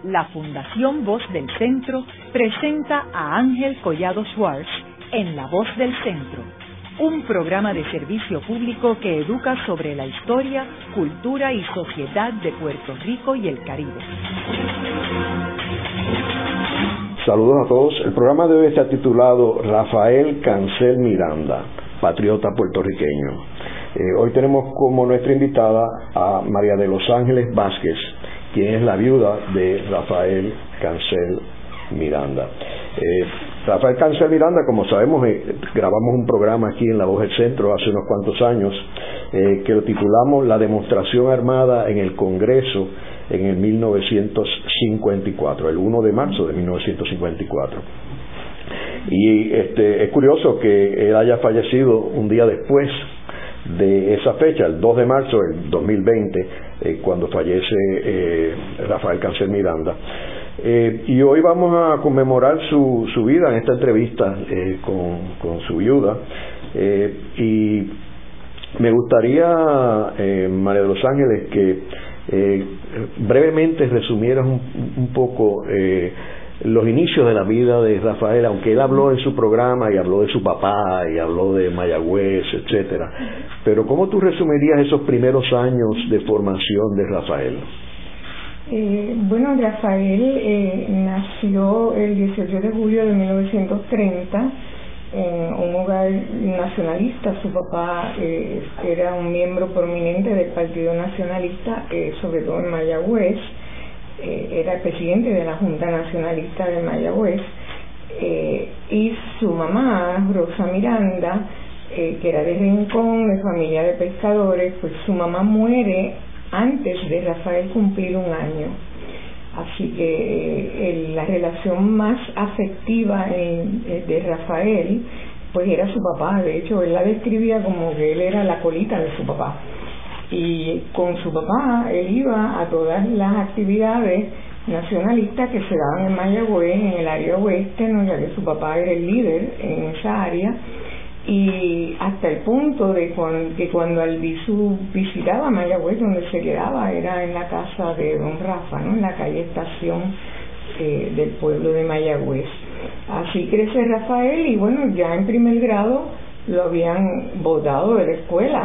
la Fundación Voz del Centro presenta a Ángel Collado Schwartz en La Voz del Centro, un programa de servicio público que educa sobre la historia, cultura y sociedad de Puerto Rico y el Caribe. Saludos a todos. El programa de hoy está titulado Rafael Cancel Miranda, patriota puertorriqueño. Hoy tenemos como nuestra invitada a María de los Ángeles Vázquez, quien es la viuda de Rafael Cancel Miranda. Rafael Cancel Miranda, como sabemos, grabamos un programa aquí en La Voz del Centro hace unos cuantos años que lo titulamos La demostración armada en el Congreso en el 1954, el 1 de marzo de 1954. Y es curioso que él haya fallecido un día después de esa fecha, el 2 de marzo del 2020, cuando fallece Rafael Cancel Miranda. Y hoy vamos a conmemorar su vida en esta entrevista con su viuda. Y me gustaría, María de los Ángeles, que brevemente resumieras un poco los inicios de la vida de Rafael, aunque él habló en su programa y habló de su papá y habló de Mayagüez, etcétera. Pero ¿cómo tú resumirías esos primeros años de formación de Rafael? Bueno, Rafael nació el 18 de julio de 1930 en un hogar nacionalista. Su papá era un miembro prominente del Partido Nacionalista, sobre todo en Mayagüez. Era el presidente de la Junta Nacionalista de Mayagüez, y su mamá, Rosa Miranda, que era de Rincón, de familia de pescadores, pues su mamá muere antes de Rafael cumplir un año. Así que la relación más afectiva de Rafael pues era su papá. De hecho, él la describía como que él era la colita de su papá. Y con su papá él iba a todas las actividades nacionalistas que se daban en Mayagüez, en el área oeste, ¿no? Ya que su papá era el líder en esa área, y hasta el punto de que cuando Albizu visitaba Mayagüez, donde se quedaba era en la casa de don Rafa, ¿no? En la calle Estación del pueblo de Mayagüez. Así crece Rafael, y bueno, ya en primer grado lo habían botado de la escuela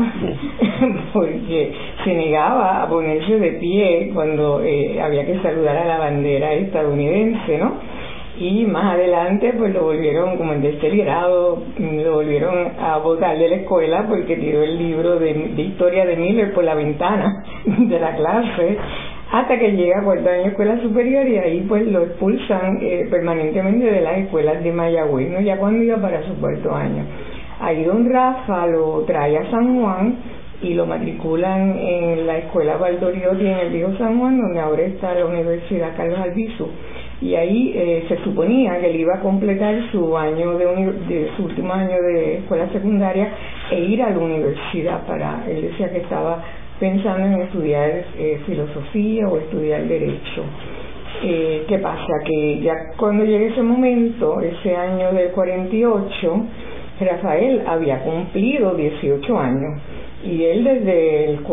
porque se negaba a ponerse de pie cuando había que saludar a la bandera estadounidense, ¿no? Y más adelante pues lo volvieron, como en tercer grado, lo volvieron a botar de la escuela porque tiró el libro de historia de Miller por la ventana de la clase, hasta que llega a cuarto año de escuela superior, y ahí pues lo expulsan permanentemente de las escuelas de Mayagüez, ¿no? Ya cuando iba para su cuarto año. Ahí don Rafa lo trae a San Juan y lo matriculan en la escuela Valdoriotti en el viejo San Juan, donde ahora está la Universidad Carlos Albizu. Y ahí se suponía que él iba a completar su año su último año de escuela secundaria e ir a la universidad. Él decía que estaba pensando en estudiar filosofía o estudiar derecho. ¿Qué pasa? Que ya cuando llegue ese momento, ese año del 48, Rafael había cumplido 18 años, y él desde el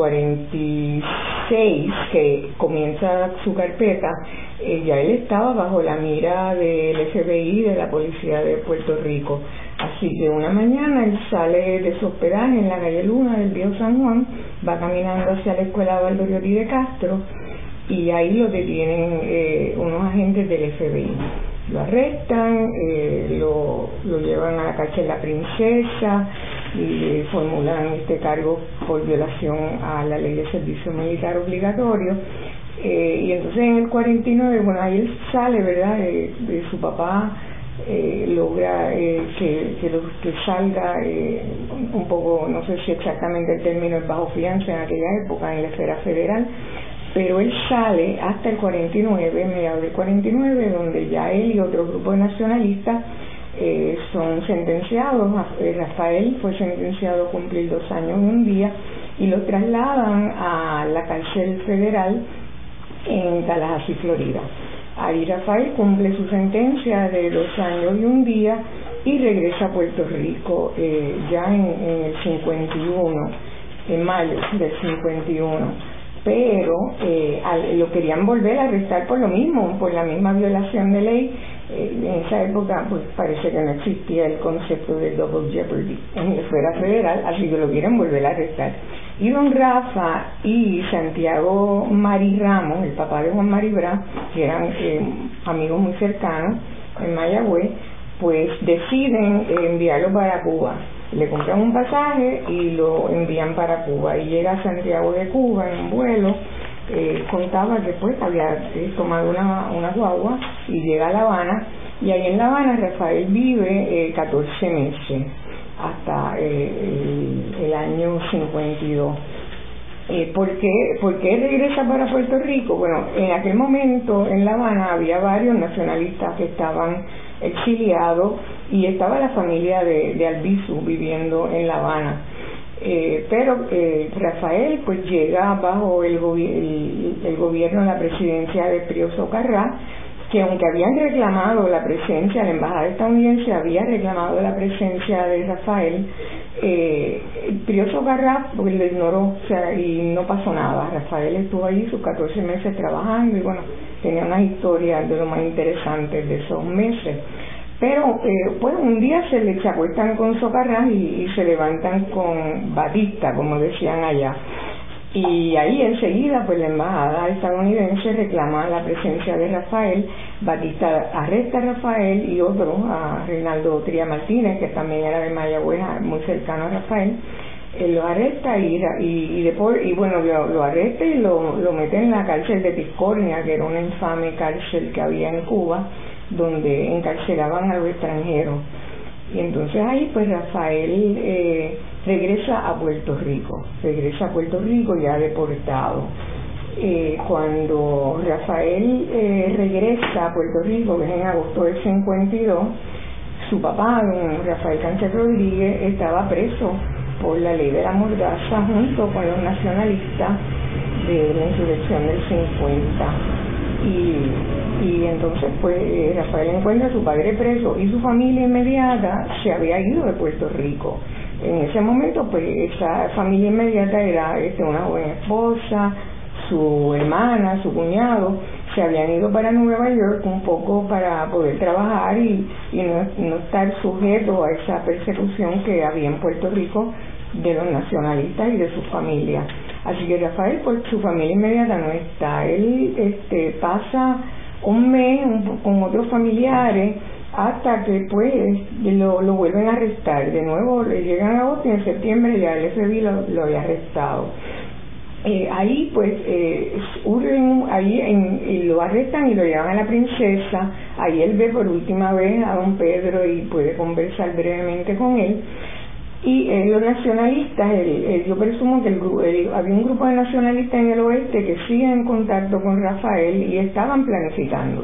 46, que comienza su carpeta, ya él estaba bajo la mira del FBI, de la policía de Puerto Rico. Así que una mañana él sale de su hospedaje en la calle Luna del viejo San Juan, va caminando hacia la escuela Valdoriotti de Castro, y ahí lo detienen unos agentes del FBI. Lo arrestan, lo llevan a la cárcel La Princesa y formulan este cargo por violación a la ley de servicio militar obligatorio. Y entonces en el 49, bueno, ahí él sale, ¿verdad?, de su papá, logra que salga un poco, no sé si exactamente el término es bajo fianza en aquella época en la esfera federal, pero él sale hasta el 49, mediados del 49, donde ya él y otro grupo de nacionalistas son sentenciados. Rafael fue sentenciado a cumplir 2 años y un día, y lo trasladan a la cárcel federal en Tallahassee, Florida. Ahí Rafael cumple su sentencia de 2 años y un día y regresa a Puerto Rico ya en el 51, en mayo del 51. pero lo querían volver a arrestar por lo mismo, por la misma violación de ley. En esa época pues parece que no existía el concepto de double jeopardy en la esfera federal, así que lo quieren volver a arrestar. Y don Rafa y Santiago Mari Ramos, el papá de Juan Mari Brás, que eran amigos muy cercanos en Mayagüez, pues deciden enviarlo para Cuba. Le compran un pasaje y lo envían para Cuba, y llega a Santiago de Cuba en un vuelo. Contaba que pues había tomado una guagua y llega a La Habana, y ahí en La Habana Rafael vive 14 meses hasta el año 52. ¿Por qué regresa para Puerto Rico? Bueno, en aquel momento en La Habana había varios nacionalistas que estaban exiliados, y estaba la familia de Albizu viviendo en La Habana. Pero Rafael pues llega bajo el gobierno, la presidencia de Pío Socarrás, que aunque habían reclamado la presencia, la embajada estadounidense había reclamado la presencia de Rafael, Pío Socarrás pues lo ignoró, o sea, y no pasó nada. Rafael estuvo allí sus 14 meses trabajando, y bueno, tenía unas historias de lo más interesantes de esos meses. Pero pues un día se acuestan con Socarrás y se levantan con Batista, como decían allá. Y ahí enseguida pues la embajada estadounidense reclama la presencia de Rafael. Batista arresta a Rafael y otro, a Reinaldo Tría Martínez, que también era de Mayagüez, muy cercano a Rafael. Lo arresta y bueno, lo arresta y lo mete en la cárcel de Piscornia, que era una infame cárcel que había en Cuba, donde encarcelaban a los extranjeros. Y entonces ahí pues Rafael regresa a Puerto Rico ya deportado. Cuando Rafael regresa a Puerto Rico, que es en agosto del 52, su papá, don Rafael Sánchez Rodríguez, estaba preso por la ley de la mordaza junto con los nacionalistas de la insurrección del 50. Y entonces pues Rafael encuentra a su padre preso, y su familia inmediata se había ido de Puerto Rico. En ese momento pues esa familia inmediata era una joven esposa, su hermana, su cuñado, se habían ido para Nueva York un poco para poder trabajar y no estar sujeto a esa persecución que había en Puerto Rico de los nacionalistas y de su familia. Así que Rafael, pues su familia inmediata no está. Él pasa un mes con otros familiares hasta que pues lo vuelven a arrestar. De nuevo le llegan a agosto, y en septiembre ya el FBI lo había arrestado. Ahí pues lo arrestan y lo llevan a la Princesa. Ahí él ve por última vez a don Pedro y puede conversar brevemente con él. Y los nacionalistas, yo presumo que había un grupo de nacionalistas en el oeste que siguen en contacto con Rafael y estaban planificando.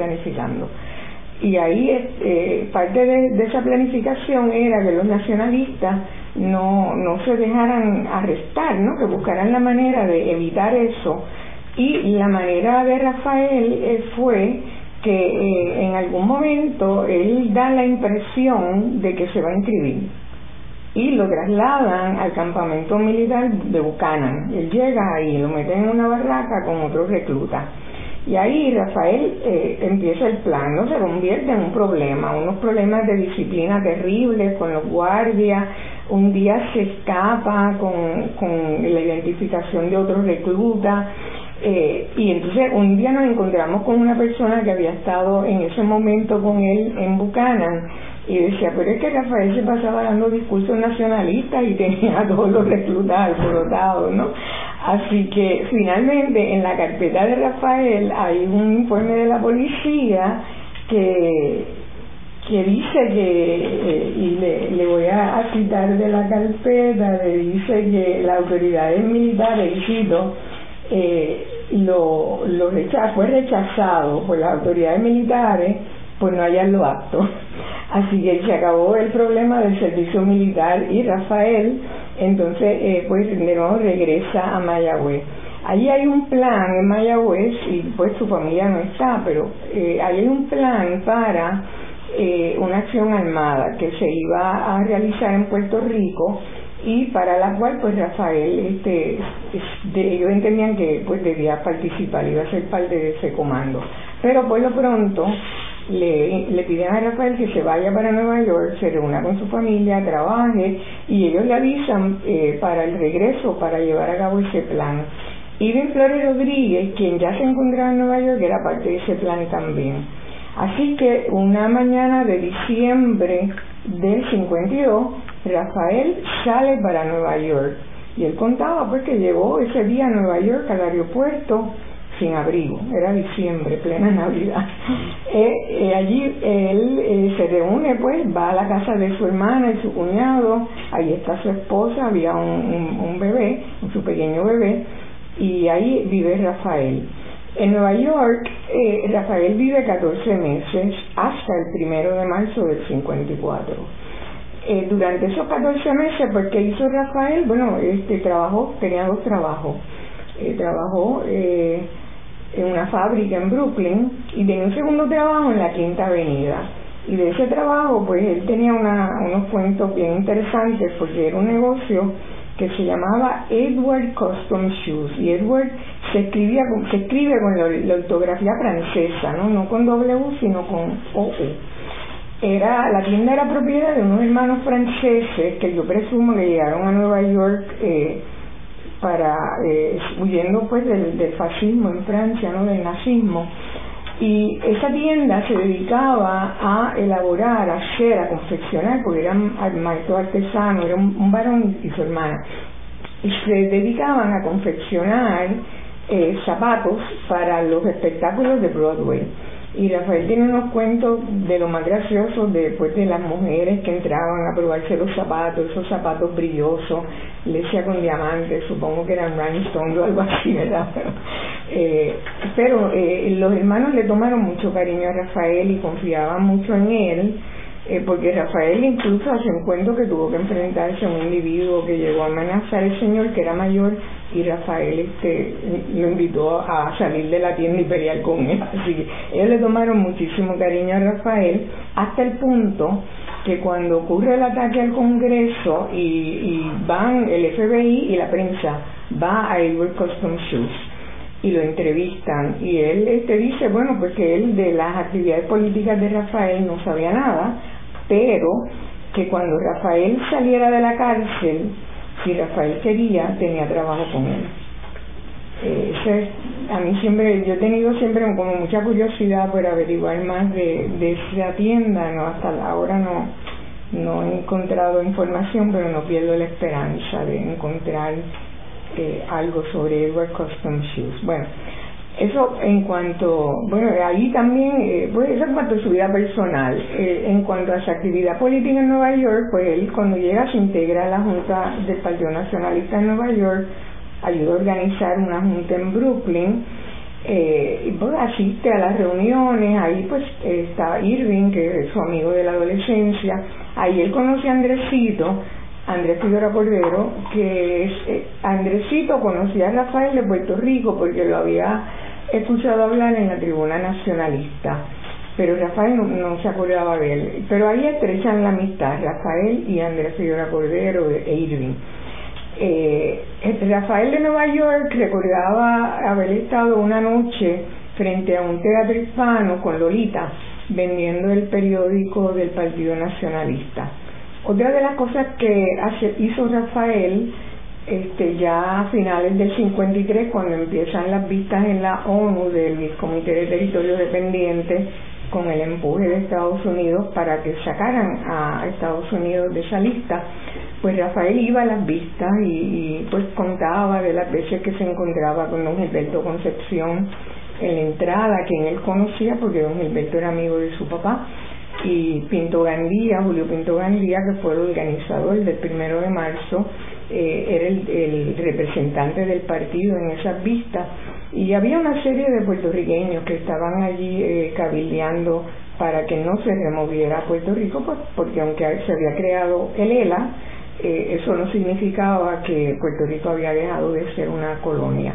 Y ahí parte de esa planificación era que los nacionalistas no se dejaran arrestar, ¿no? Que buscaran la manera de evitar eso. Y la manera de Rafael fue que en algún momento él da la impresión de que se va a inscribir, y lo trasladan al campamento militar de Buchanan. Él llega ahí, lo meten en una barraca con otros reclutas. Y ahí Rafael empieza el plan, ¿no? Se convierte en unos problemas de disciplina terribles con los guardias. Un día se escapa con la identificación de otros reclutas. Y entonces un día nos encontramos con una persona que había estado en ese momento con él en Buchanan, y decía, pero es que Rafael se pasaba dando discursos nacionalistas y tenía a todos los reclutas alborotados, ¿no? Así que finalmente en la carpeta de Rafael hay un informe de la policía que dice que, y le voy a citar de la carpeta, le dice que las autoridades militares, cito, fue rechazado por las autoridades militares por no hallarlo apto. Así que se acabó el problema del servicio militar, y Rafael entonces pues de nuevo regresa a Mayagüez. Allí hay un plan en Mayagüez, y pues su familia no está, pero ahí hay un plan para una acción armada que se iba a realizar en Puerto Rico, y para la cual pues Rafael ellos entendían que pues debía participar, iba a ser parte de ese comando, pero por lo pronto le piden a Rafael que se vaya para Nueva York, se reúna con su familia, trabaje, y ellos le avisan para el regreso, para llevar a cabo ese plan. Irving Flores Rodríguez, quien ya se encontraba en Nueva York, era parte de ese plan también. Así que una mañana de diciembre del 52, Rafael sale para Nueva York, y él contaba pues que llegó ese día a Nueva York al aeropuerto sin abrigo, era diciembre, plena Navidad. Allí él se reúne, pues va a la casa de su hermana y su cuñado, ahí está su esposa, había un bebé, su pequeño bebé, y ahí vive Rafael. En Nueva York, Rafael vive 14 meses hasta el 1 de marzo del 54. Durante esos 14 meses, pues, ¿qué hizo Rafael? Bueno, trabajó, tenía 2 trabajos. Trabajó en una fábrica en Brooklyn y tenía un segundo trabajo en la Quinta Avenida. Y de ese trabajo, pues, él tenía unos cuentos bien interesantes, porque era un negocio que se llamaba Edward Custom Shoes, y Edward se escribe con la ortografía francesa, no con W, sino con OU. La tienda era propiedad de unos hermanos franceses que yo presumo que llegaron a Nueva York huyendo pues del fascismo en Francia, del nazismo, y esa tienda se dedicaba a elaborar, a hacer, a confeccionar, porque eran maestros artesanos, era un varón y su hermana, y se dedicaban a confeccionar zapatos para los espectáculos de Broadway. Y Rafael tiene unos cuentos de lo más graciosos de las mujeres que entraban a probarse los zapatos, esos zapatos brillosos, lesia con diamantes, supongo que eran rhinestone o algo así, ¿verdad? Pero los hermanos le tomaron mucho cariño a Rafael y confiaban mucho en él, porque Rafael incluso hace un cuento que tuvo que enfrentarse a un individuo que llegó a amenazar al señor, que era mayor, y Rafael lo invitó a salir de la tienda y pelear con él. Así que ellos le tomaron muchísimo cariño a Rafael, hasta el punto que cuando ocurre el ataque al Congreso y van el FBI y la prensa va a Edward Custom Shoes y lo entrevistan, y él dice, bueno, pues que él de las actividades políticas de Rafael no sabía nada, pero que cuando Rafael saliera de la cárcel, si Rafael quería, tenía trabajo con él. A mí siempre, yo he tenido siempre como mucha curiosidad por averiguar más de esa tienda, hasta ahora no he encontrado información, pero no pierdo la esperanza de encontrar algo sobre Edward Custom Shoes. Bueno, eso en cuanto, ahí también, pues eso en cuanto a su vida personal. En cuanto a su actividad política en Nueva York, pues él cuando llega se integra a la Junta del Partido Nacionalista en Nueva York, ayuda a organizar una junta en Brooklyn, y pues asiste a las reuniones. Ahí pues está Irving, que es su amigo de la adolescencia. Ahí él conoce a Andrés Figueroa Cordero, Andresito conocía a Rafael de Puerto Rico porque lo había escuchado hablar en la Tribuna Nacionalista, pero Rafael no se acordaba de él. Pero ahí estrechan la amistad, Rafael y Andrés Figueroa Cordero e Irving. Rafael de Nueva York recordaba haber estado una noche frente a un teatro hispano con Lolita vendiendo el periódico del Partido Nacionalista. Otra de las cosas que hizo Rafael ya a finales del 53, cuando empiezan las vistas en la ONU del Comité de Territorios Dependientes, con el empuje de Estados Unidos para que sacaran a Estados Unidos de esa lista, pues Rafael iba a las vistas y pues contaba de las veces que se encontraba con don Gilberto Concepción en la entrada, quien él conocía porque don Gilberto era amigo de su papá, y Julio Pinto Gandía, que fue el organizador del 1 de marzo, era el representante del partido en esas vistas, y había una serie de puertorriqueños que estaban allí cabildeando para que no se removiera a Puerto Rico, pues, porque aunque se había creado el ELA, eso no significaba que Puerto Rico había dejado de ser una colonia.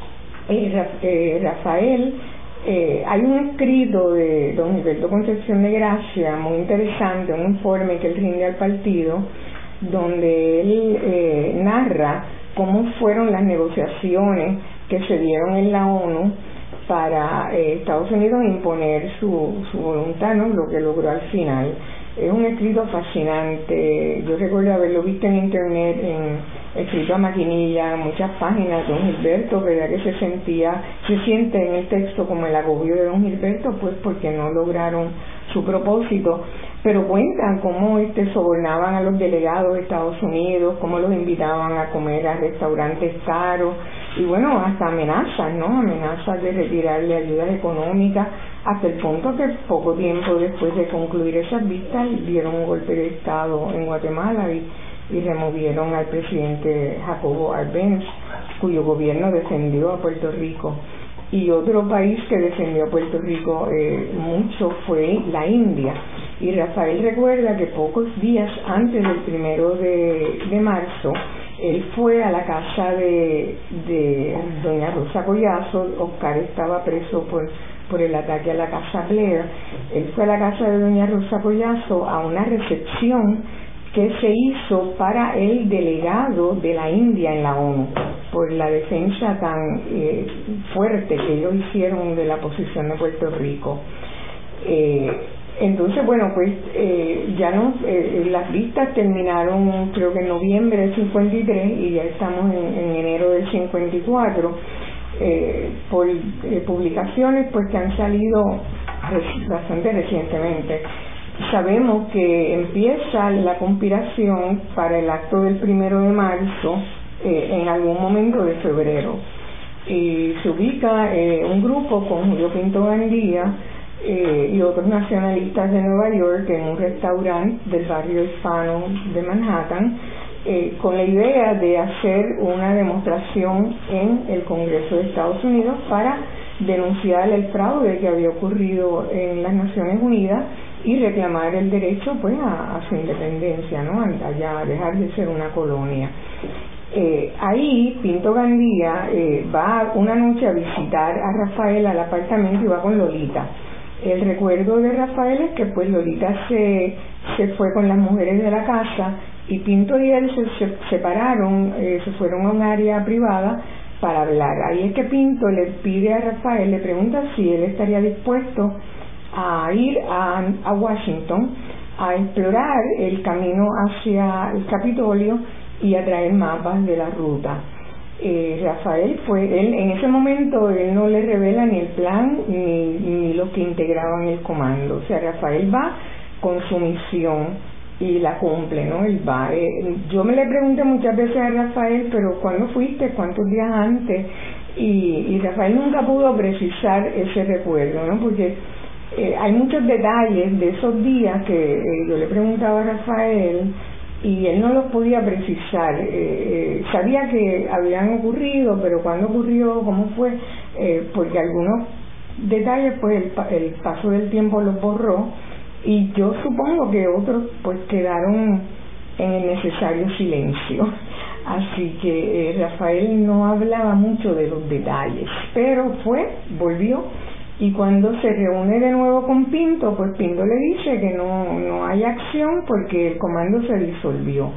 Rafael, hay un escrito de don Gilberto Concepción de Gracia muy interesante, un informe que él rinde al partido, donde él narra cómo fueron las negociaciones que se dieron en la ONU para Estados Unidos imponer su voluntad, ¿no? Lo que logró al final. Es un escrito fascinante. Yo recuerdo haberlo visto en internet, escrito a maquinilla, muchas páginas. Don Gilberto, verdad que se siente en el texto como el agobio de don Gilberto, pues porque no lograron su propósito, pero cuentan cómo sobornaban a los delegados de Estados Unidos, cómo los invitaban a comer a restaurantes caros, y bueno, hasta amenazas, ¿no? Amenazas de retirarle ayudas económicas, hasta el punto que poco tiempo después de concluir esas vistas dieron un golpe de Estado en Guatemala y removieron al presidente Jacobo Arbenz, cuyo gobierno defendió a Puerto Rico. Y otro país que defendió a Puerto Rico mucho fue la India. Y Rafael recuerda que pocos días antes del 1 de marzo, él fue a la casa de doña Rosa Collazo. Oscar estaba preso por el ataque a la casa Blair. Él fue a la casa de doña Rosa Collazo a una recepción que se hizo para el delegado de la India en la ONU, por la defensa tan fuerte que ellos hicieron de la posición de Puerto Rico. Entonces, bueno, pues las vistas terminaron creo que en noviembre del 53 y ya estamos en enero del 54, por publicaciones pues que han salido bastante recientemente. Sabemos que empieza la conspiración para el acto del 1 de marzo en algún momento de febrero, y se ubica un grupo con Julio Pinto Gandía y otros nacionalistas de Nueva York en un restaurante del barrio hispano de Manhattan, con la idea de hacer una demostración en el Congreso de Estados Unidos para denunciar el fraude que había ocurrido en las Naciones Unidas y reclamar el derecho pues a su independencia, ¿no? A dejar de ser una colonia. Ahí Pinto Gandía va una noche a visitar a Rafael al apartamento y va con Lolita. El recuerdo de Rafael es que pues Lolita se fue con las mujeres de la casa y Pinto y él se separaron, se fueron a un área privada para hablar. Ahí es que Pinto le pide a Rafael, le pregunta si él estaría dispuesto a ir a Washington a explorar el camino hacia el Capitolio y a traer mapas de la ruta. Rafael él en ese momento él no le revela ni el plan ni los que integraban el comando. O sea, Rafael va con su misión y la cumple, ¿no? Él va. Yo me le pregunté muchas veces a Rafael, pero ¿cuándo fuiste? ¿Cuántos días antes? Y Rafael nunca pudo precisar ese recuerdo, ¿no? Porque hay muchos detalles de esos días que yo le preguntaba a Rafael y él no los podía precisar. Sabía que habían ocurrido, pero cuándo ocurrió, cómo fue, porque algunos detalles pues el paso del tiempo los borró, y yo supongo que otros pues quedaron en el necesario silencio. Así que Rafael no hablaba mucho de los detalles, pero volvió, y cuando se reúne de nuevo con Pinto, pues Pinto le dice que no hay acción porque el comando se disolvió.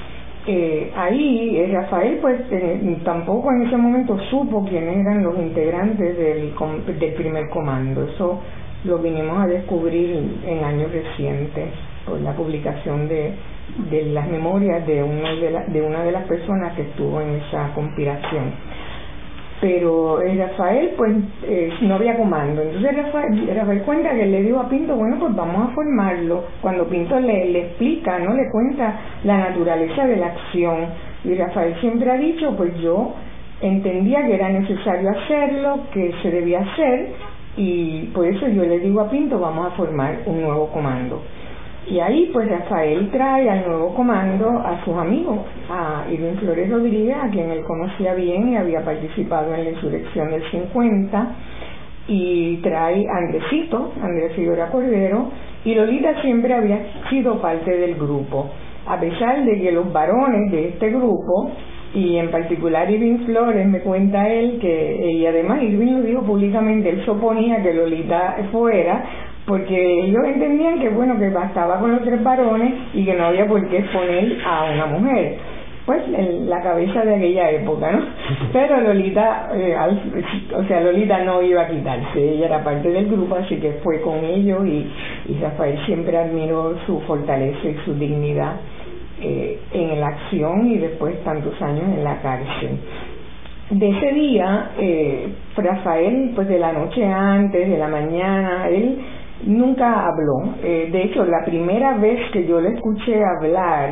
Ahí Rafael pues tampoco en ese momento supo quiénes eran los integrantes del primer comando. Eso lo vinimos a descubrir en años recientes por la publicación de las memorias de una de las personas que estuvo en esa conspiración. Pero Rafael pues no había comando. Entonces Rafael cuenta que él le dijo a Pinto, bueno, pues vamos a formarlo. Cuando Pinto le explica, ¿no? Le cuenta la naturaleza de la acción, y Rafael siempre ha dicho, pues yo entendía que era necesario hacerlo, que se debía hacer, y por eso yo le digo a Pinto, vamos a formar un nuevo comando. Y ahí pues Rafael trae al nuevo comando a sus amigos, a Irving Flores Rodríguez, a quien él conocía bien y había participado en la insurrección del 50, y trae a Andrés Figueroa Cordero, y Lolita siempre había sido parte del grupo, a pesar de que los varones de este grupo, y en particular Irving Flores, me cuenta él que, y además Irving lo dijo públicamente, él se oponía que Lolita fuera porque ellos entendían que bueno, que bastaba con los 3 varones y que no había por qué exponer a una mujer, pues en la cabeza de aquella época, ¿no? Pero Lolita, Lolita no iba a quitarse, ella era parte del grupo, así que fue con ellos y Rafael siempre admiró su fortaleza y su dignidad en la acción y después tantos años en la cárcel. De ese día, Rafael, pues de la noche antes, de la mañana, él nunca habló. De hecho, la primera vez que yo le escuché hablar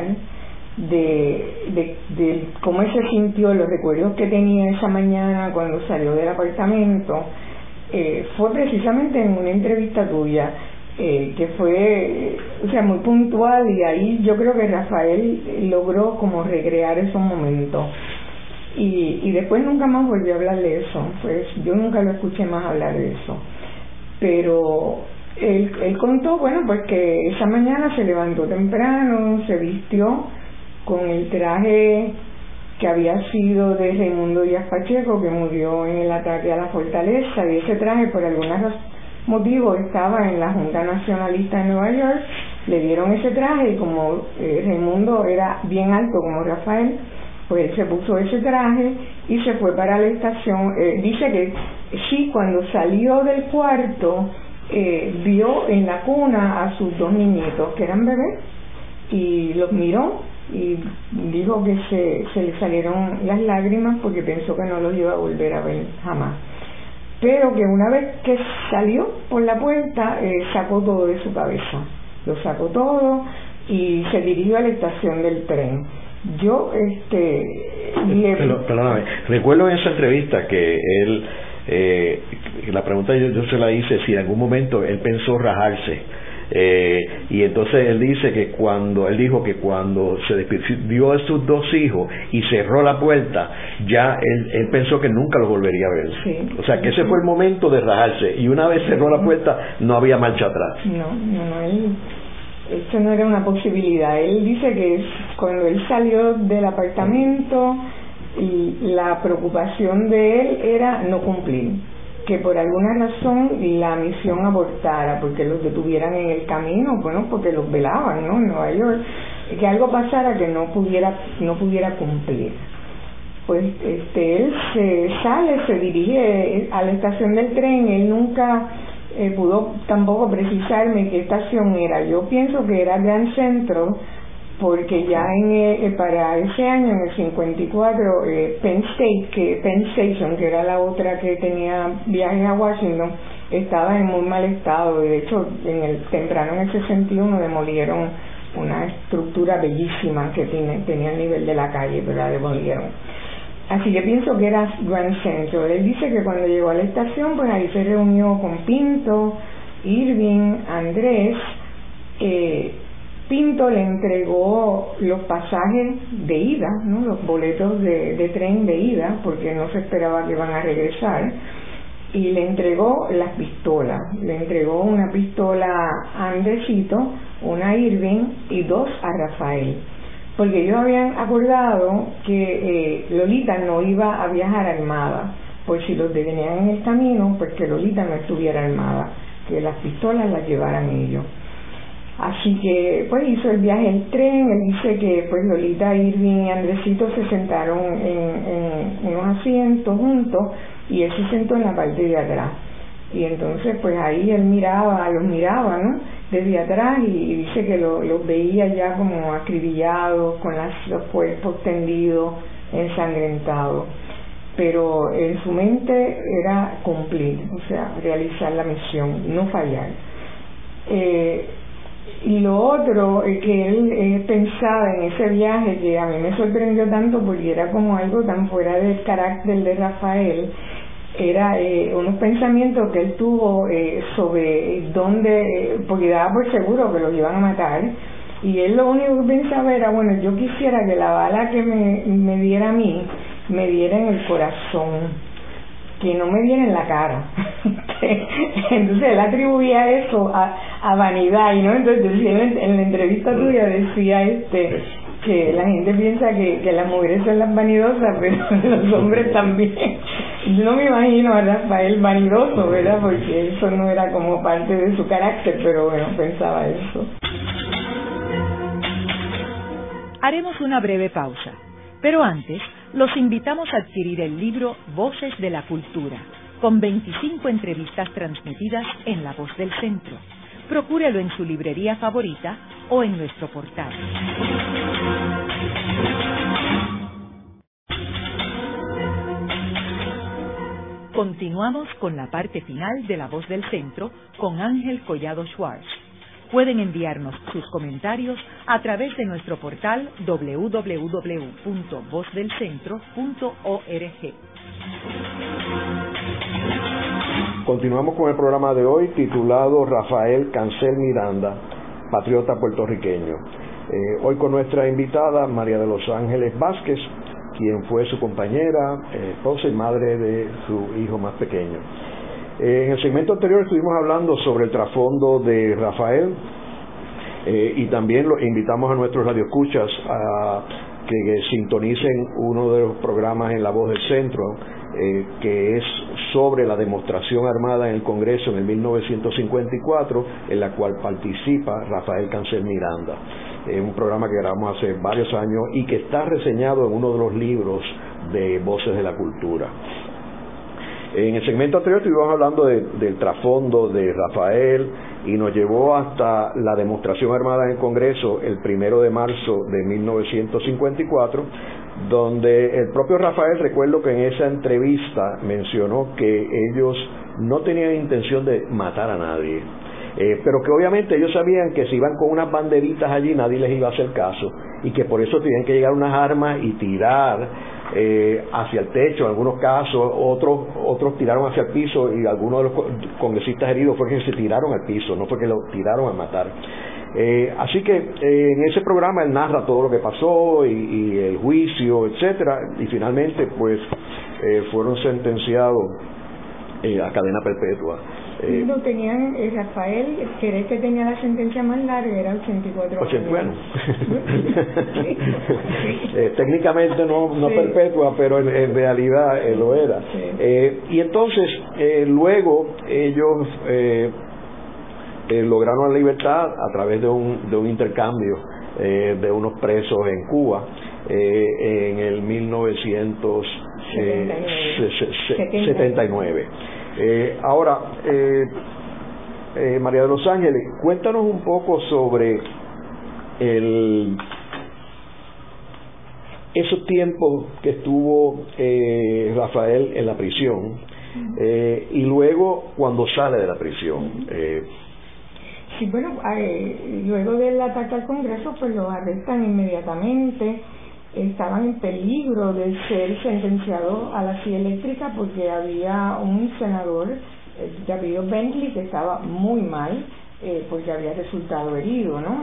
de cómo él se sintió, los recuerdos que tenía esa mañana cuando salió del apartamento, fue precisamente en una entrevista tuya, que fue, muy puntual, y ahí yo creo que Rafael logró como recrear esos momentos. Y después nunca más volvió a hablar de eso, pues yo nunca lo escuché más hablar de eso. Pero él contó, bueno, pues que esa mañana se levantó temprano, se vistió con el traje que había sido de Raimundo Díaz Pacheco, que murió en el ataque a la fortaleza, y ese traje por algún motivo estaba en la Junta Nacionalista de Nueva York. Le dieron ese traje y como Raimundo era bien alto como Rafael, pues él se puso ese traje y se fue para la estación. Dice que sí, cuando salió del cuarto vio en la cuna a sus 2 niñitos que eran bebés y los miró y dijo que se le salieron las lágrimas porque pensó que no los iba a volver a ver jamás, pero que una vez que salió por la puerta sacó todo de su cabeza, lo sacó todo y se dirigió a la estación del tren. Yo perdóname, recuerdo en esa entrevista que él la pregunta yo se la hice si en algún momento él pensó rajarse, y entonces él dice que él dijo que cuando se despidió de sus 2 hijos y cerró la puerta, ya él pensó que nunca los volvería a ver. Sí, o sea que ese fue el momento de rajarse, y una vez cerró la puerta no había marcha atrás. Esto no era una posibilidad. Él dice que cuando él salió del apartamento, y la preocupación de él era no cumplir, que por alguna razón la misión abortara, porque los detuvieran en el camino, bueno, porque los velaban, ¿no?, en Nueva York, que algo pasara que no pudiera cumplir. Pues él se dirige a la estación del tren. Él nunca pudo tampoco precisarme qué estación era. Yo pienso que era Grand Central, porque ya para ese año, en el 54, Penn Station, que era la otra que tenía viajes a Washington, estaba en muy mal estado. De hecho, temprano en el 61 demolieron una estructura bellísima que tenía el nivel de la calle, pero la demolieron. Así que pienso que era Grand Central. Él dice que cuando llegó a la estación, pues ahí se reunió con Pinto, Irving, Andrés. Pinto le entregó los pasajes de ida, ¿no?, los boletos de tren de ida, porque no se esperaba que iban a regresar, y le entregó las pistolas. Le entregó una pistola a Andresito, una a Irving y 2 a Rafael, porque ellos habían acordado que Lolita no iba a viajar armada, por si los detenían en el camino, pues que Lolita no estuviera armada, que las pistolas las llevaran ellos. Así que pues hizo el viaje en tren. Él dice que pues Lolita, Irving y Andresito se sentaron en unos asientos juntos y él se sentó en la parte de atrás, y entonces pues ahí él los miraba, ¿no?, desde atrás, y dice que los veía ya como acribillados, con los cuerpos tendidos, ensangrentados, pero en su mente era cumplir, o sea, realizar la misión, no fallar. Y lo otro que él pensaba en ese viaje, que a mí me sorprendió tanto porque era como algo tan fuera del carácter de Rafael, era unos pensamientos que él tuvo sobre dónde, porque daba por seguro que los iban a matar, y él lo único que pensaba era, bueno, yo quisiera que la bala que me diera a mí, me diera en el corazón, que no me diera en la cara. Entonces él atribuía eso a vanidad, y no, entonces en la entrevista tuya decía que la gente piensa que las mujeres son las vanidosas, pero los hombres también. Yo no me imagino a Rafael vanidoso, ¿verdad? Porque eso no era como parte de su carácter, pero bueno, pensaba eso. Haremos una breve pausa, pero antes los invitamos a adquirir el libro Voces de la Cultura, con 25 entrevistas transmitidas en La Voz del Centro. Procúrelo en su librería favorita o en nuestro portal. Continuamos con la parte final de La Voz del Centro con Ángel Collado Schwartz. Pueden enviarnos sus comentarios a través de nuestro portal www.vozdelcentro.org. Continuamos con el programa de hoy titulado Rafael Cancel Miranda, patriota puertorriqueño. Hoy con nuestra invitada María de los Ángeles Vázquez, quien fue su compañera, esposa y madre de su hijo más pequeño. En el segmento anterior estuvimos hablando sobre el trasfondo de Rafael y también invitamos a nuestros radioescuchas a que sintonicen uno de los programas en La Voz del Centro, que es sobre la demostración armada en el Congreso en el 1954, en la cual participa Rafael Cancel Miranda. Un programa que grabamos hace varios años y que está reseñado en uno de los libros de Voces de la Cultura. En el segmento anterior estuvimos hablando del trasfondo de Rafael y nos llevó hasta la demostración armada en el Congreso el 1 de marzo de 1954, donde el propio Rafael, recuerdo que en esa entrevista mencionó que ellos no tenían intención de matar a nadie, pero que obviamente ellos sabían que si iban con unas banderitas allí nadie les iba a hacer caso y que por eso tenían que llegar unas armas y tirar hacia el techo. En algunos casos otros tiraron hacia el piso y algunos de los congresistas heridos fue que se tiraron al piso, no fue que lo tiraron a matar. Así que en ese programa él narra todo lo que pasó y el juicio, etcétera, y finalmente pues fueron sentenciados a cadena perpetua. Lo tenían, Rafael, que tenía la sentencia más larga, era 84 años. Bueno, técnicamente no perpetua, pero en realidad lo era. Sí. Y entonces, luego ellos lograron la libertad a través de un intercambio de unos presos en Cuba en el 1979. Ahora, María de los Ángeles, cuéntanos un poco sobre esos tiempos que estuvo Rafael en la prisión y luego cuando sale de la prisión. Sí, bueno, luego del ataque al Congreso, pues los arrestan inmediatamente. Estaban en peligro de ser sentenciados a la silla eléctrica porque había un senador de apellido Bentley que estaba muy mal porque había resultado herido, ¿no?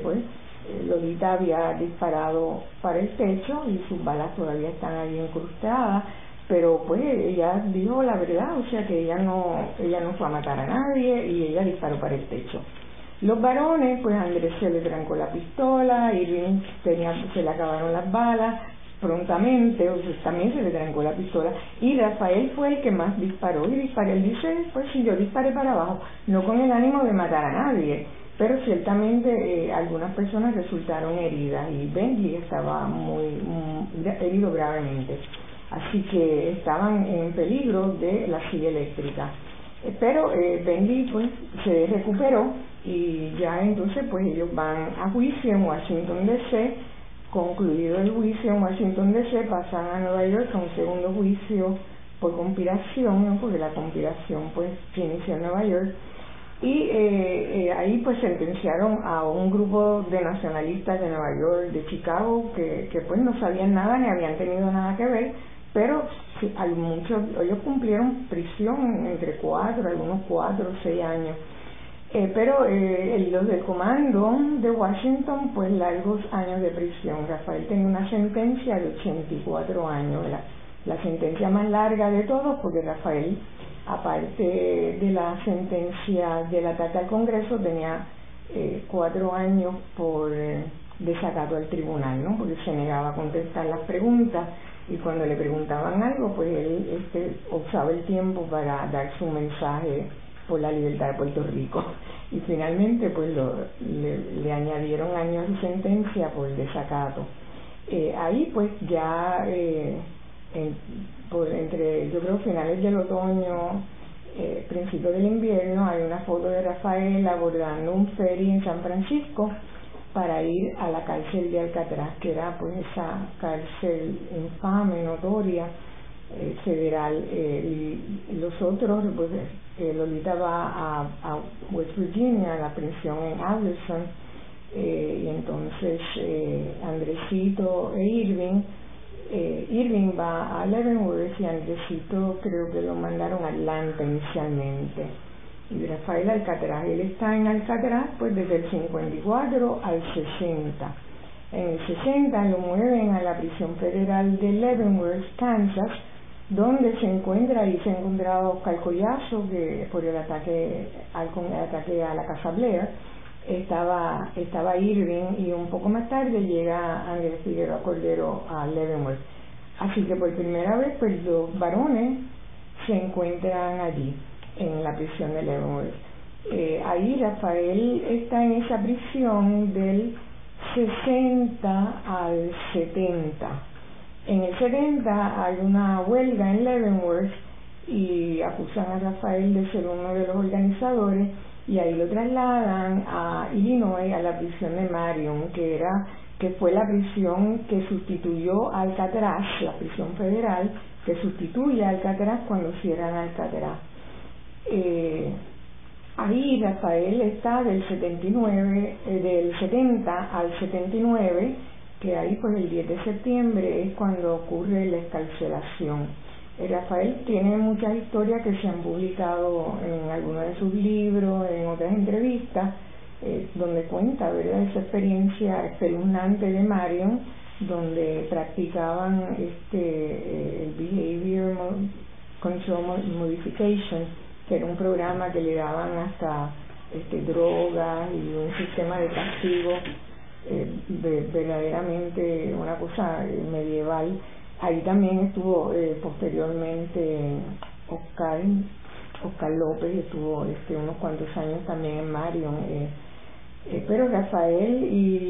Lolita había disparado para el techo y sus balas todavía están ahí incrustadas, pero pues ella dijo la verdad, o sea que ella no fue a matar a nadie y ella disparó para el techo. Los varones, pues Andrés se le trancó la pistola, Irving se le acabaron las balas prontamente, o sea, también se le trancó la pistola, y Rafael fue el que más disparó, y él dice, pues sí, yo disparé para abajo, no con el ánimo de matar a nadie, pero ciertamente algunas personas resultaron heridas, y Bentley estaba muy herido gravemente, así que estaban en peligro de la silla eléctrica. Pero Bentley pues se recuperó y ya entonces pues ellos van a juicio en Washington D.C. Concluido el juicio en Washington D.C. pasan a Nueva York a un segundo juicio por conspiración, ¿no? Porque la conspiración pues se inició en Nueva York y ahí pues sentenciaron a un grupo de nacionalistas de Nueva York, de Chicago, que pues no sabían nada ni habían tenido nada que ver, pero sí, ellos cumplieron prisión entre 4, algunos 4 o 6 años. Pero los del comando de Washington, pues largos años de prisión. Rafael tenía una sentencia de 84 años, la sentencia más larga de todos, porque Rafael, aparte de la sentencia del ataque al Congreso, tenía 4 años por desacato al tribunal, ¿no? Porque se negaba a contestar las preguntas, y cuando le preguntaban algo, pues él usaba el tiempo para dar su mensaje por la libertad de Puerto Rico. Y finalmente pues le añadieron años de sentencia por desacato. Ahí pues ya entre yo creo finales del otoño, principios del invierno, hay una foto de Rafael abordando un ferry en San Francisco para ir a la cárcel de Alcatraz, que era pues esa cárcel infame, notoria, federal. Y los otros, pues Lolita va a West Virginia, a la prisión en Alderson, y entonces Andresito e Irving va a Leavenworth, y Andresito creo que lo mandaron a Atlanta inicialmente, y Rafael a Alcatraz. Él está en Alcatraz pues desde el 54 al 60. En el 60 lo mueven a la prisión federal de Leavenworth, Kansas, donde se encuentra a Oscar Collazo, que por el ataque a la Casa Blair estaba Irving, y un poco más tarde llega Andrés Figueroa Cordero a Leavenworth. Así que por primera vez pues los varones se encuentran allí en la prisión de Leavenworth. Ahí Rafael está en esa prisión del 60 al 70. En el 70 hay una huelga en Leavenworth y acusan a Rafael de ser uno de los organizadores, y ahí lo trasladan a Illinois, a la prisión de Marion, que fue la prisión que sustituyó a Alcatraz, la prisión federal que sustituye a Alcatraz cuando cierran Alcatraz. Ahí Rafael está del 70 al 79, que ahí pues el 10 de septiembre es cuando ocurre la excarcelación. Rafael tiene muchas historias que se han publicado en algunos de sus libros, en otras entrevistas, donde cuenta, ¿verdad?, esa experiencia espeluznante de Marion, donde practicaban el Behavior Control Modification, que era un programa que le daban hasta drogas y un sistema de castigo verdaderamente una cosa medieval. Ahí también estuvo posteriormente Oscar López, estuvo unos cuantos años también en Marion, pero Rafael,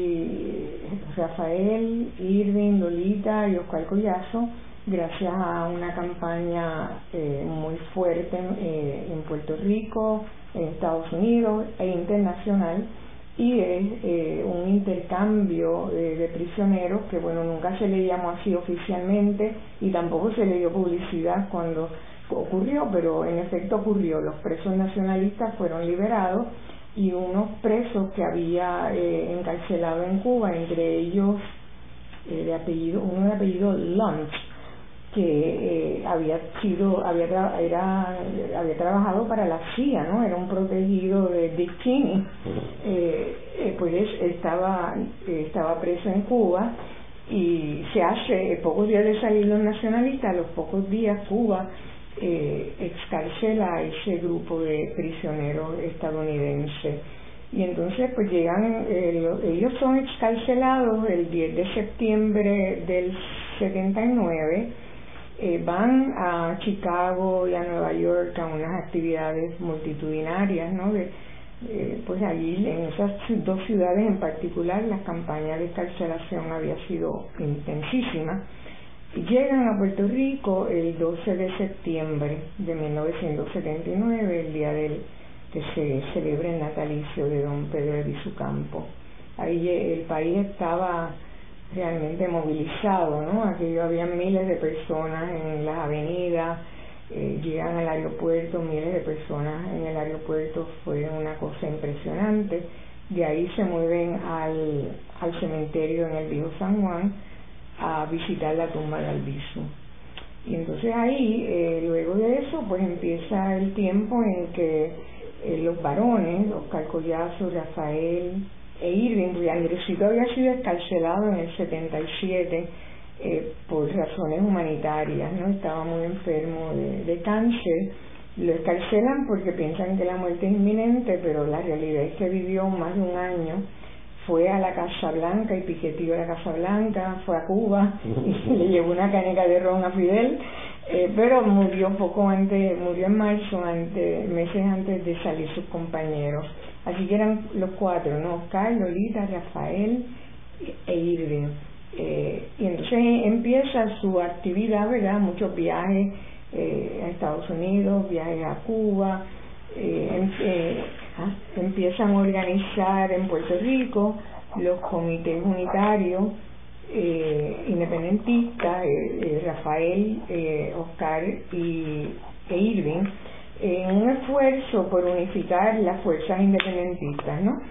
Irving, Lolita y Oscar Collazo, gracias a una campaña muy fuerte en Puerto Rico, en Estados Unidos e internacional, y es un intercambio de prisioneros que bueno, nunca se le llamó así oficialmente y tampoco se le dio publicidad cuando ocurrió, pero en efecto ocurrió. Los presos nacionalistas fueron liberados, y unos presos que había encarcelado en Cuba, entre ellos uno de apellido Lunch, que había trabajado para la CIA, ¿no? Era un protegido de Dick Cheney, pues estaba preso en Cuba, y se hace pocos días de salir los nacionalistas, a los pocos días Cuba excarcela a ese grupo de prisioneros estadounidenses, y entonces pues llegan, ellos son excarcelados el 10 de septiembre del 79. Van a Chicago y a Nueva York a unas actividades multitudinarias, ¿no? Pues allí en esas dos ciudades en particular la campaña de excarcelación había sido intensísima. Llegan a Puerto Rico el 12 de septiembre de 1979, el día que se celebra el natalicio de don Pedro de Visucampo. Ahí el país estaba realmente movilizado, ¿no? Aquello había miles de personas en las avenidas, llegan al aeropuerto, miles de personas en el aeropuerto, fue una cosa impresionante. De ahí se mueven al cementerio en el Viejo San Juan a visitar la tumba de Albizu. Y entonces ahí, luego de eso, pues empieza el tiempo en que los varones, Oscar Collazo, Rafael e Irving, porque Andresito había sido excarcelado en el 77 por razones humanitarias, ¿no? Estaba muy enfermo de cáncer. Lo excarcelan porque piensan que la muerte es inminente, pero la realidad es que vivió más de un año fue a la Casa Blanca y piqueteó la Casa Blanca, fue a Cuba y le llevó una caneca de ron a Fidel, pero murió en marzo, meses antes de salir sus compañeros. Así que eran los cuatro, ¿no? Oscar, Lolita, Rafael e Irving. Y entonces empieza su actividad, ¿verdad? Muchos viajes a Estados Unidos, viajes a Cuba, empiezan a organizar en Puerto Rico los comités unitarios independentistas, Rafael, Oscar e Irving, en un esfuerzo por unificar las fuerzas independentistas, ¿no?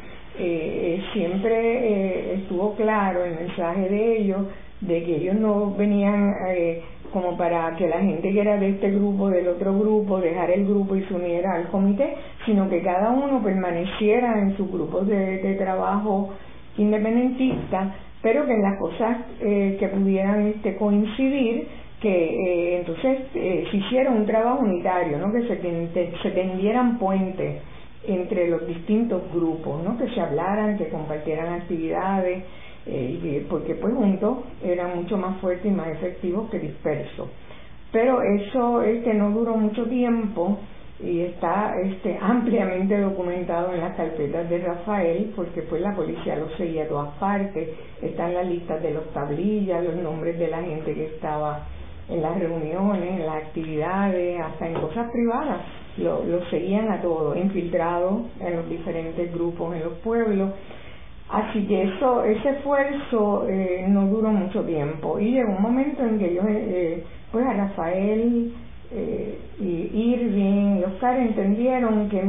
Siempre estuvo claro el mensaje de ellos, de que ellos no venían como para que la gente que era de este grupo, del otro grupo, dejara el grupo y se uniera al comité, sino que cada uno permaneciera en sus grupos de trabajo independentista, pero que en las cosas que pudieran coincidir, que entonces se hiciera un trabajo unitario, ¿no? Que se tendieran puentes entre los distintos grupos, ¿no? Que se hablaran, que compartieran actividades, porque pues juntos eran mucho más fuertes y más efectivos que dispersos. Pero eso no duró mucho tiempo y está ampliamente documentado en las carpetas de Rafael, porque pues la policía lo seguía a todas partes, están las listas de los tablillas, los nombres de la gente que estaba en las reuniones, en las actividades, hasta en cosas privadas, lo seguían a todos, infiltrados en los diferentes grupos en los pueblos. Así que ese esfuerzo no duró mucho tiempo, y llegó un momento en que ellos, pues a Rafael y Irving y Oscar entendieron que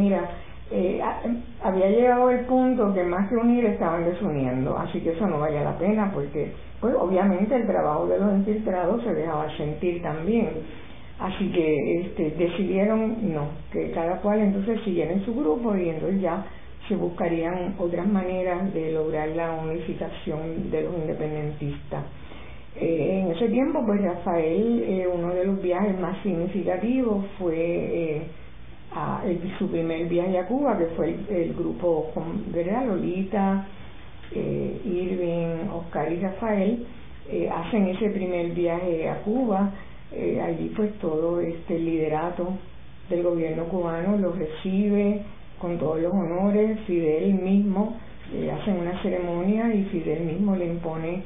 había llegado el punto que más que unir estaban desuniendo, así que eso no valía la pena, porque pues obviamente el trabajo de los infiltrados se dejaba sentir también. Así que decidieron que cada cual entonces siguiera en su grupo, y entonces ya se buscarían otras maneras de lograr la unificación de los independentistas. En ese tiempo, pues Rafael, uno de los viajes más significativos fue su primer viaje a Cuba, que fue el grupo, ¿verdad? Lolita, Irving, Oscar y Rafael hacen ese primer viaje a Cuba. Allí pues todo el liderato del gobierno cubano los recibe con todos los honores. Fidel mismo hacen una ceremonia y Fidel mismo le impone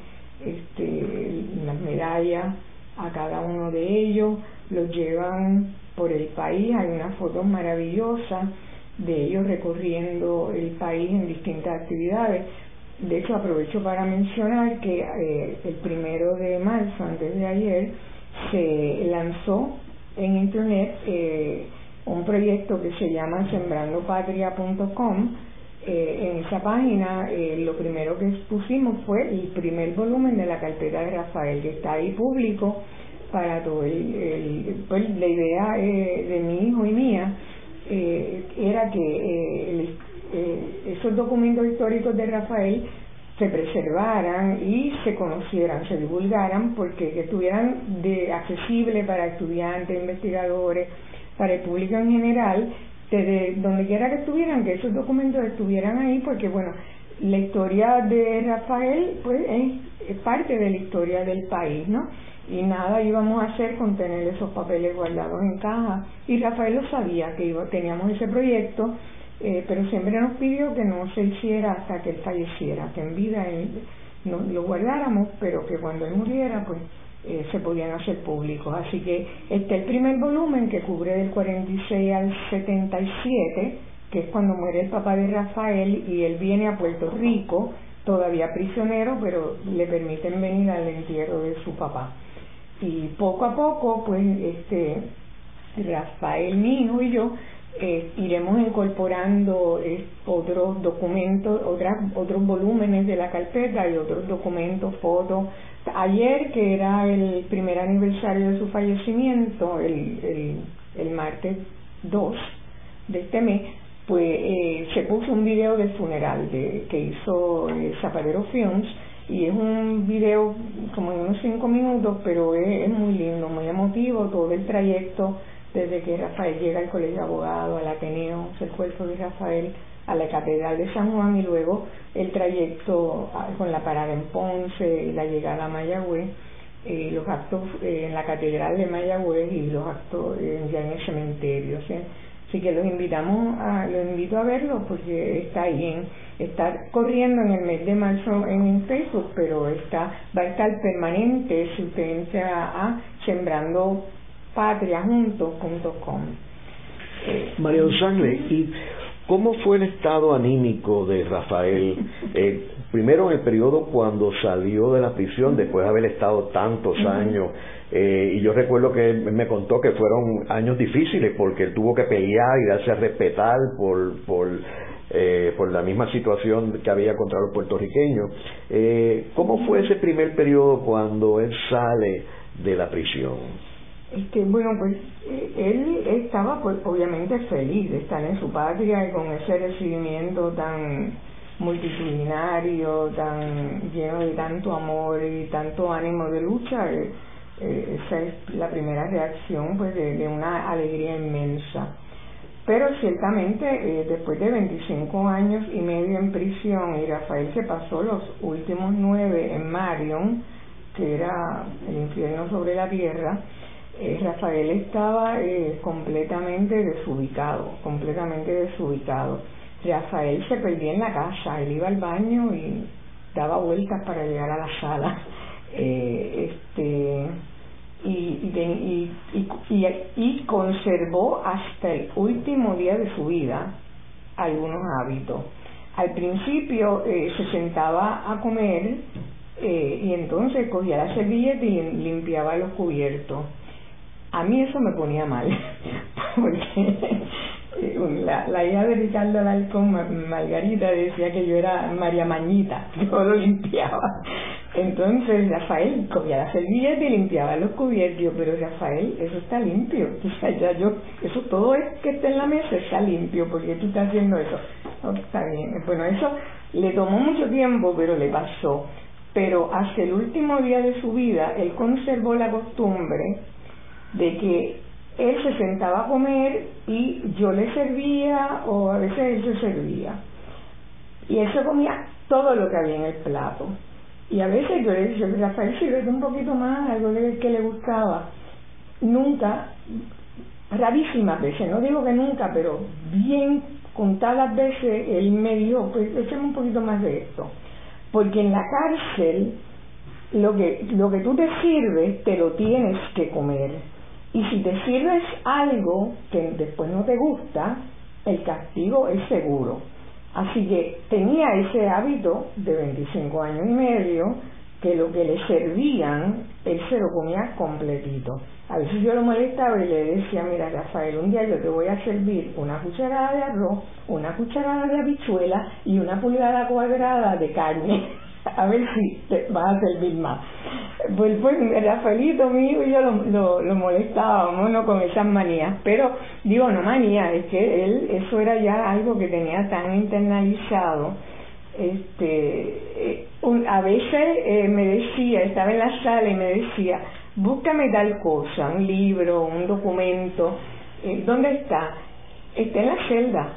las medallas a cada uno de ellos, los llevan por el país. Hay unas fotos maravillosas de ellos recorriendo el país en distintas actividades. De hecho, aprovecho para mencionar que el 1 de marzo, antes de ayer, se lanzó en internet un proyecto que se llama sembrandopatria.com. En esa página lo primero que pusimos fue el primer volumen de la carpeta de Rafael, que está ahí público para todo pues la idea de mi hijo y mía era que esos documentos históricos de Rafael se preservaran y se conocieran, se divulgaran, porque que estuvieran accesibles para estudiantes, investigadores, para el público en general, desde donde quiera que estuvieran, que esos documentos estuvieran ahí, porque bueno, la historia de Rafael pues es parte de la historia del país, ¿no? Y nada íbamos a hacer con tener esos papeles guardados en caja, y Rafael lo sabía, que teníamos ese proyecto, pero siempre nos pidió que no se hiciera hasta que él falleciera, que en vida lo guardáramos, pero que cuando él muriera pues se podían hacer públicos. Así que el primer volumen, que cubre del 46 al 77, que es cuando muere el papá de Rafael y él viene a Puerto Rico, todavía prisionero, pero le permiten venir al entierro de su papá. Y poco a poco pues Rafael, mi hijo, y yo iremos incorporando otros documentos, otros volúmenes de la carpeta y otros documentos, fotos. Ayer, que era el primer aniversario de su fallecimiento, el martes 2 de este mes, pues se puso un video del funeral que hizo Zapatero Films, y es un video como de unos 5 minutos, pero es muy lindo, muy emotivo, todo el trayecto desde que Rafael llega al Colegio de Abogados, al Ateneo, el cuerpo de Rafael, a la Catedral de San Juan, y luego el trayecto con la parada en Ponce y la llegada a Mayagüez, los actos en la Catedral de Mayagüez y los actos ya en el cementerio, ¿sí? Así que los invito a verlo, porque está ahí, está corriendo en el mes de marzo en Facebook, pero va a estar permanente si usted entra a sembrandopatriajuntos.com. María González, ¿y cómo fue el estado anímico de Rafael? Primero en el periodo cuando salió de la prisión, después de haber estado tantos años, y yo recuerdo que él me contó que fueron años difíciles porque él tuvo que pelear y darse a respetar por la misma situación que había contra los puertorriqueños. ¿Cómo fue ese primer periodo cuando él sale de la prisión? Bueno, pues él estaba pues obviamente feliz de estar en su patria y con ese recibimiento tan multitudinario, tan lleno de tanto amor y tanto ánimo de lucha. Esa es la primera reacción, pues, de una alegría inmensa. Pero ciertamente después de 25 años y medio en prisión, y Rafael se pasó los últimos 9 en Marion, que era el infierno sobre la tierra, Rafael estaba completamente desubicado. Rafael se perdía en la casa, él iba al baño y daba vueltas para llegar a la sala, y conservó hasta el último día de su vida algunos hábitos. Al principio se sentaba a comer y entonces cogía la servilleta y limpiaba los cubiertos. A mí eso me ponía mal, porque la hija de Ricardo Alarcón, Margarita, decía que yo era María Mañita, yo lo limpiaba. Entonces Rafael cogía la servilleta y limpiaba los cubiertos, pero Rafael, eso está limpio, o sea, eso todo es que está en la mesa está limpio, ¿por qué tú estás haciendo eso? No, está bien. Bueno, eso le tomó mucho tiempo, pero le pasó. Pero hasta el último día de su vida, él conservó la costumbre de que él se sentaba a comer y yo le servía, o a veces él se servía, y él se comía todo lo que había en el plato, y a veces yo le decía, Rafael, sírvete un poquito más, algo que le gustaba. Nunca, rarísimas veces, no digo que nunca, pero bien contadas veces él me dijo, pues échame un poquito más de esto, porque en la cárcel lo que tú te sirves te lo tienes que comer. Y si te sirves algo que después no te gusta, el castigo es seguro. Así que tenía ese hábito de 25 años y medio, que lo que le servían, él se lo comía completito. A veces yo lo molestaba y le decía, mira Rafael, un día yo te voy a servir una cucharada de arroz, una cucharada de habichuela y una pulgada cuadrada de carne. A ver si te vas a servir más. Pues Rafaelito mío y yo lo molestábamos, ¿no?, con esas manías, pero digo, no manías, es que él, eso era ya algo que tenía tan internalizado. A veces me decía, estaba en la sala y me decía, búscame tal cosa, un libro, un documento. ¿Dónde está? Está en la celda.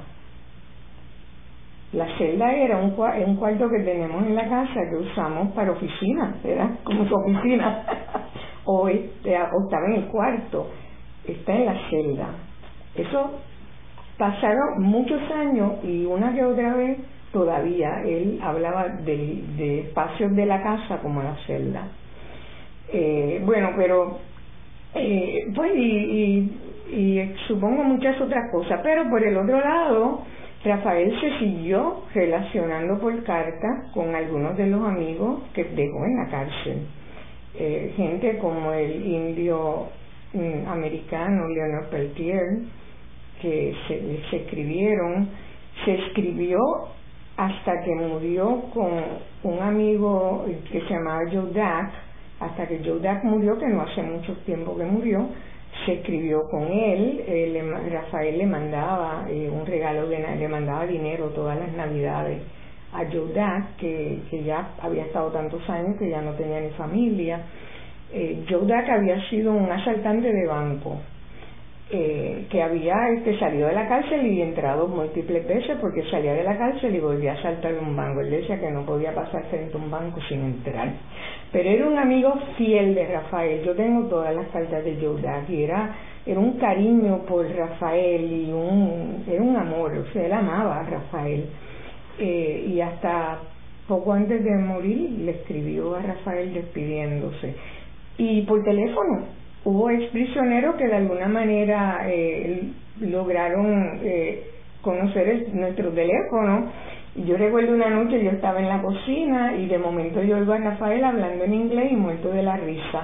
La celda era un cuarto que tenemos en la casa que usamos para oficina, era como su oficina, o estaba en el cuarto, está en la celda. Eso pasaron muchos años y una que otra vez todavía él hablaba de espacios de la casa como la celda. Bueno, pero pues y supongo muchas otras cosas, pero por el otro lado, Rafael se siguió relacionando por carta con algunos de los amigos que dejó en la cárcel. Gente como el indio americano Leonard Peltier, que se escribió hasta que murió con un amigo que se llamaba Joe Dack, hasta que Joe Dack murió, que no hace mucho tiempo que murió. Se escribió con él, Rafael le mandaba un regalo, le mandaba dinero todas las navidades a Joe Dack, que ya había estado tantos años que ya no tenía ni familia. Joe Dack había sido un asaltante de banco, que había salido de la cárcel y entrado múltiples veces, porque salía de la cárcel y volvía a saltar un banco. Él decía que no podía pasar frente a un banco sin entrar. Pero era un amigo fiel de Rafael. Yo tengo todas las cartas de Joe Ducky. Era un cariño por Rafael y era un amor. O sea, él amaba a Rafael. Y hasta poco antes de morir le escribió a Rafael despidiéndose. Y por teléfono. Hubo exprisioneros que de alguna manera lograron conocer nuestro teléfono. Y yo recuerdo una noche, yo estaba en la cocina y de momento yo oigo a Rafael hablando en inglés y muerto de la risa.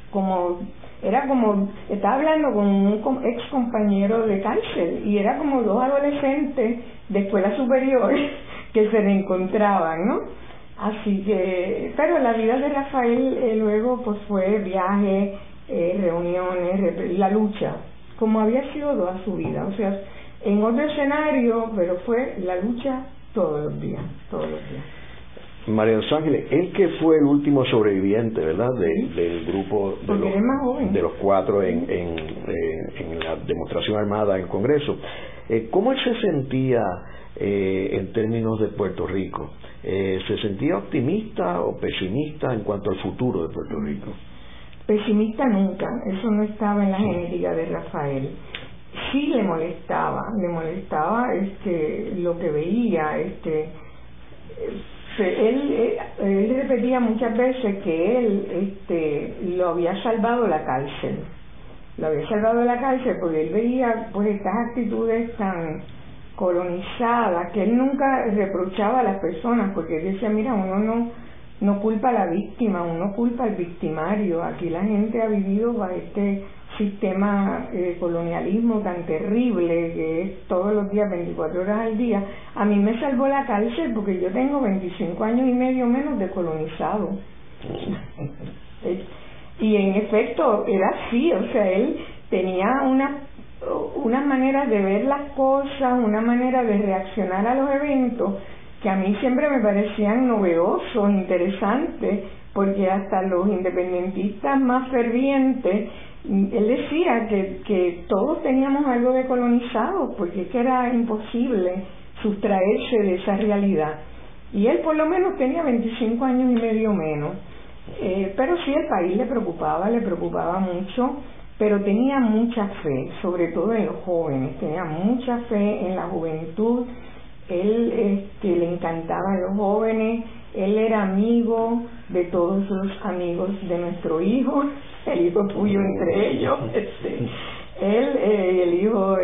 Estaba hablando con un ex compañero de cárcel y era como dos adolescentes de escuela superior que se reencontraban, ¿no? Así que, pero la vida de Rafael luego pues fue viaje, reuniones, la lucha, como había sido toda su vida, o sea, en otro escenario, pero fue la lucha todos los días. María de los Ángeles, él que fue el último sobreviviente, ¿verdad?, del grupo de los 4 en la demostración armada en el Congreso. ¿Cómo él se sentía en términos de Puerto Rico? ¿Se sentía optimista o pesimista en cuanto al futuro de Puerto Rico? Pesimista nunca, eso no estaba en la genética de Rafael. Sí le molestaba lo que veía, él repetía muchas veces que él lo había salvado la cárcel. Porque él veía pues estas actitudes tan colonizadas que él nunca reprochaba a las personas, porque él decía, mira, uno no culpa a la víctima, uno culpa al victimario. Aquí la gente ha vivido bajo este sistema de colonialismo tan terrible que es todos los días, 24 horas al día. A mí me salvó la cárcel porque yo tengo 25 años y medio menos de colonizado. Y en efecto era así, o sea, él tenía una manera de ver las cosas, una manera de reaccionar a los eventos que a mí siempre me parecían novedosos, interesantes, porque hasta los independentistas más fervientes, él decía que todos teníamos algo de colonizado, porque es que era imposible sustraerse de esa realidad. Y él por lo menos tenía 25 años y medio menos. Pero sí, el país le preocupaba mucho, pero tenía mucha fe, sobre todo en los jóvenes, tenía mucha fe en la juventud. Él le encantaban los jóvenes, él era amigo de todos los amigos de nuestro hijo, el hijo tuyo entre ellos, él y el hijo,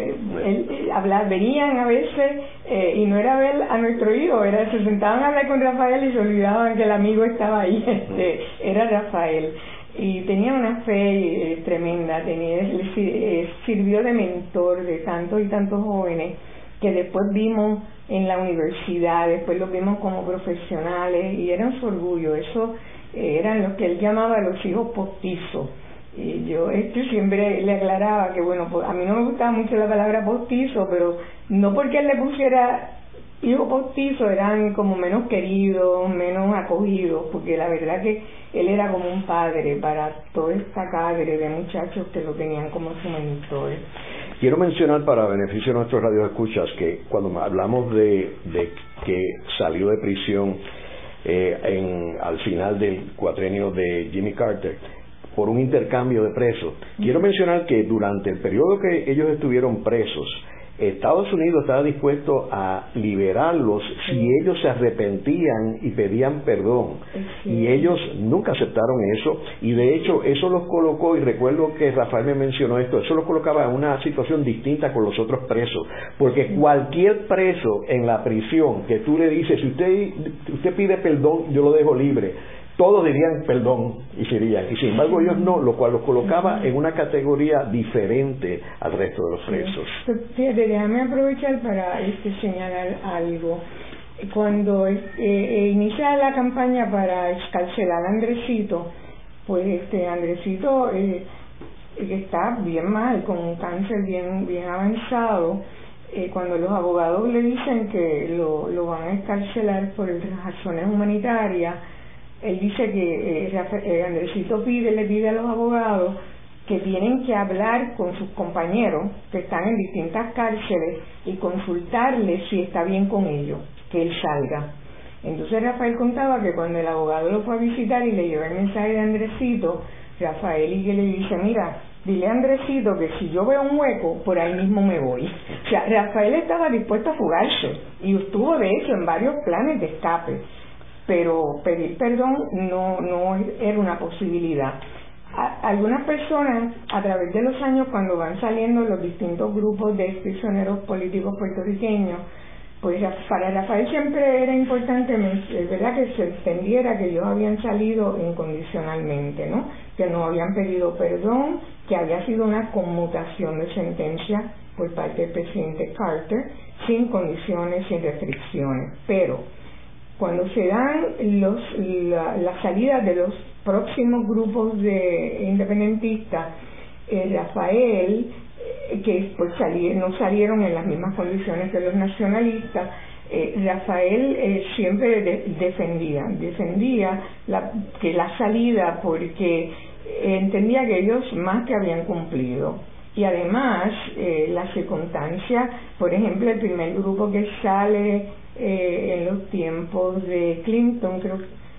venían a veces y no era ver a nuestro hijo, se sentaban a hablar con Rafael y se olvidaban que el amigo estaba ahí, era Rafael. Y tenía una fe tremenda, sirvió de mentor de tantos y tantos jóvenes que después vimos en la universidad, después los vimos como profesionales y eran su orgullo. Eso eran los que él llamaba los hijos postizos. Y yo siempre le aclaraba que bueno, pues a mí no me gustaba mucho la palabra postizo, pero no porque él le pusiera hijo postizo eran como menos queridos, menos acogidos, porque la verdad que él era como un padre para toda esta cadre de muchachos que lo tenían como su mentor. Quiero mencionar para beneficio de nuestros radioescuchas que cuando hablamos de que salió de prisión al final del cuatrenio de Jimmy Carter por un intercambio de presos, quiero mencionar que durante el periodo que ellos estuvieron presos, Estados Unidos estaba dispuesto a liberarlos si ellos se arrepentían y pedían perdón, y ellos nunca aceptaron eso, y de hecho eso los colocó, y recuerdo que Rafael me mencionó esto, eso los colocaba en una situación distinta con los otros presos, porque cualquier preso en la prisión que tú le dices, si usted pide perdón, yo lo dejo libre, todos dirían perdón y se irían, y sin embargo ellos no, lo cual los colocaba en una categoría diferente al resto de los presos. Fíjate, déjame aprovechar para señalar algo. Cuando inicia la campaña para excarcelar a Andresito, pues Andresito que está bien mal, con un cáncer bien avanzado, cuando los abogados le dicen que lo van a excarcelar por razones humanitarias, él dice que Andresito le pide a los abogados que tienen que hablar con sus compañeros que están en distintas cárceles y consultarles si está bien con ellos, que él salga. Entonces Rafael contaba que cuando el abogado lo fue a visitar y le llevó el mensaje de Andresito, Rafael y que le dice, mira, dile a Andresito que si yo veo un hueco, por ahí mismo me voy. O sea, Rafael estaba dispuesto a fugarse y estuvo de hecho en varios planes de escape, pero pedir perdón no era una posibilidad. Algunas personas a través de los años, cuando van saliendo los distintos grupos de prisioneros políticos puertorriqueños, pues para Rafael siempre era importante, es verdad, que se entendiera que ellos habían salido incondicionalmente, ¿no? Que no habían pedido perdón, que había sido una conmutación de sentencia por parte del presidente Carter, sin condiciones, sin restricciones. Pero cuando se dan la salida de los próximos grupos de independentistas, Rafael, que pues no salieron en las mismas condiciones que los nacionalistas, Rafael siempre defendía que la salida, porque entendía que ellos más que habían cumplido. Y además la circunstancia, por ejemplo, el primer grupo que sale en los tiempos de Clinton, creo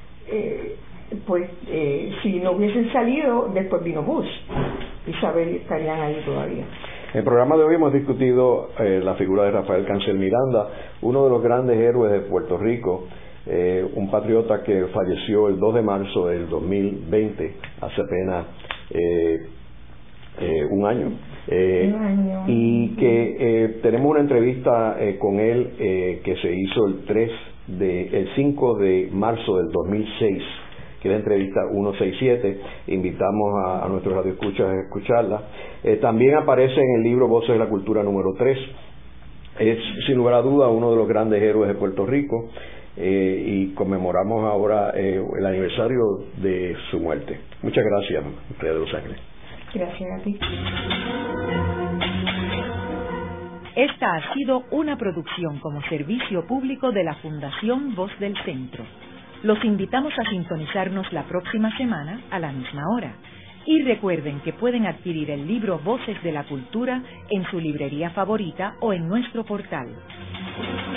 si no hubiesen salido, después vino Bush, Isabel estarían ahí todavía. En el programa de hoy hemos discutido la figura de Rafael Cancel Miranda, uno de los grandes héroes de Puerto Rico, un patriota que falleció el 2 de marzo del 2020, hace apenas un año. Y que tenemos una entrevista con él que se hizo el 5 de marzo del 2006, que es la entrevista 167. Invitamos a nuestros radioescuchas a escucharla. También aparece en el libro Voces de la Cultura número 3. Es sin lugar a duda uno de los grandes héroes de Puerto Rico, y conmemoramos ahora el aniversario de su muerte. Muchas gracias, Rey de Los Ángeles. Gracias a ti. Esta ha sido una producción como servicio público de la Fundación Voz del Centro. Los invitamos a sintonizarnos la próxima semana a la misma hora. Y recuerden que pueden adquirir el libro Voces de la Cultura en su librería favorita o en nuestro portal.